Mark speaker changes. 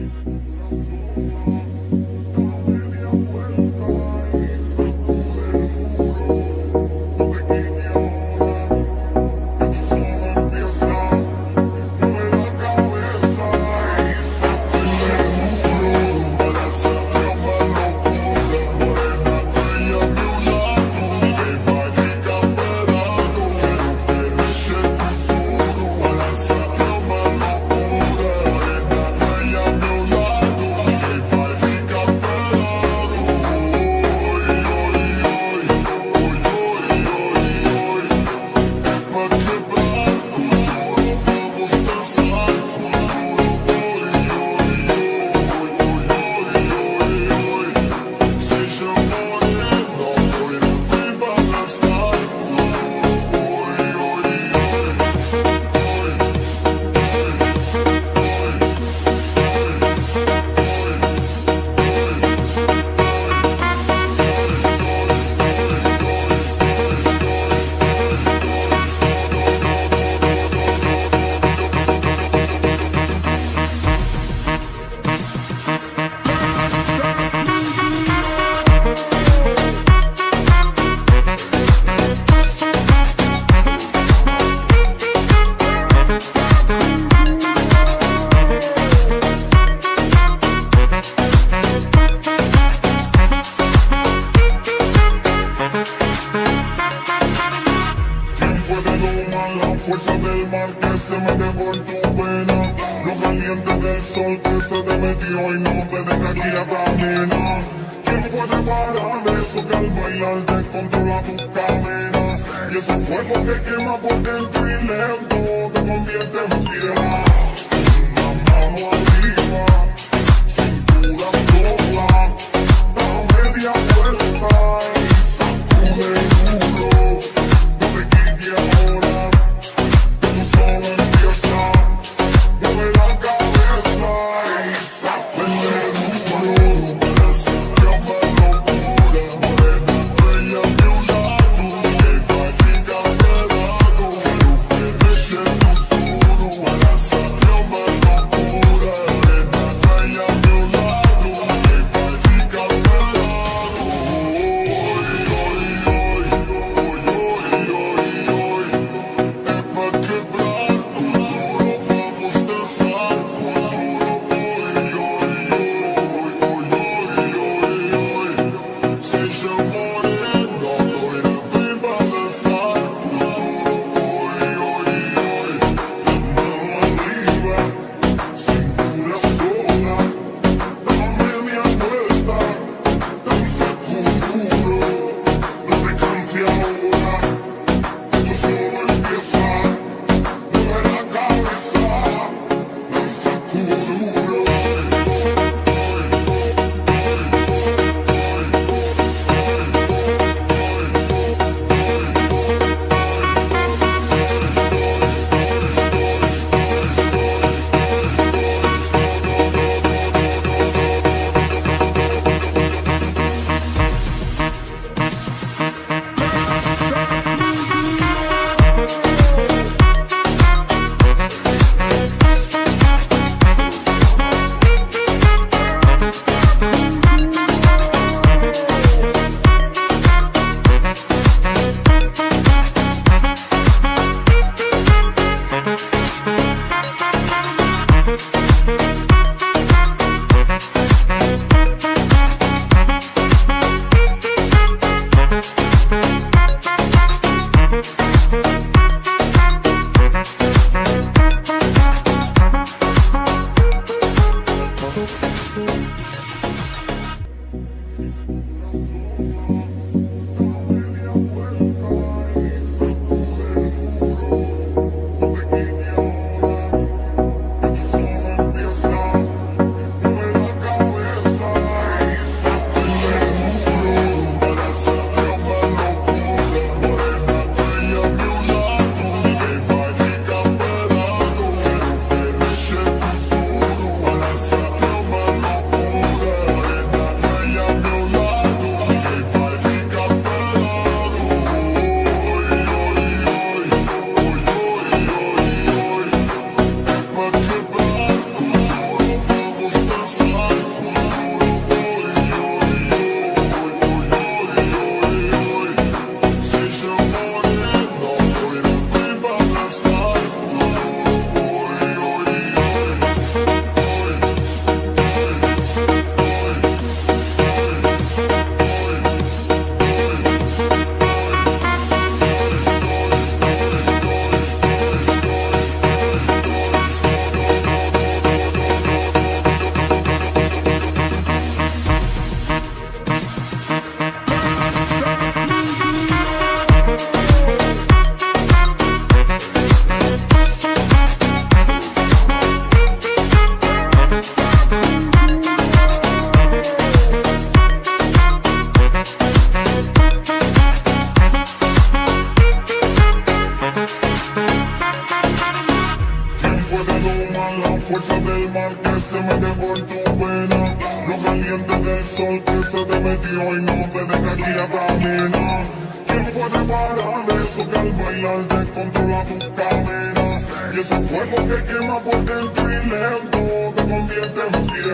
Speaker 1: fuerza del mar que se mete por tu pena, lo caliente del sol que se te metió y no te deja aquí a caminar. ¿Quién puede parar eso que al bailar descontrola tus cadenas? Y ese fuego que quema por dentro y lento te convierte en fiera. Una mano arriba, cintura sola, da media vuelta y sacude duro. No te quites ahora, que tú solo empieza. Mueve la cabeza y sacude duro. Llama locura, morena estrella de un lado, que chica pedazo, que no finish el futuro. Para brisa del mar que se mete por tu pena, lo caliente del sol que se te metió y no te deja aquí a caminar. ¿Quién puede parar eso que al bailar descontrola tus caderas? Y ese fuego que quema por dentro y lento te convierte en fiel.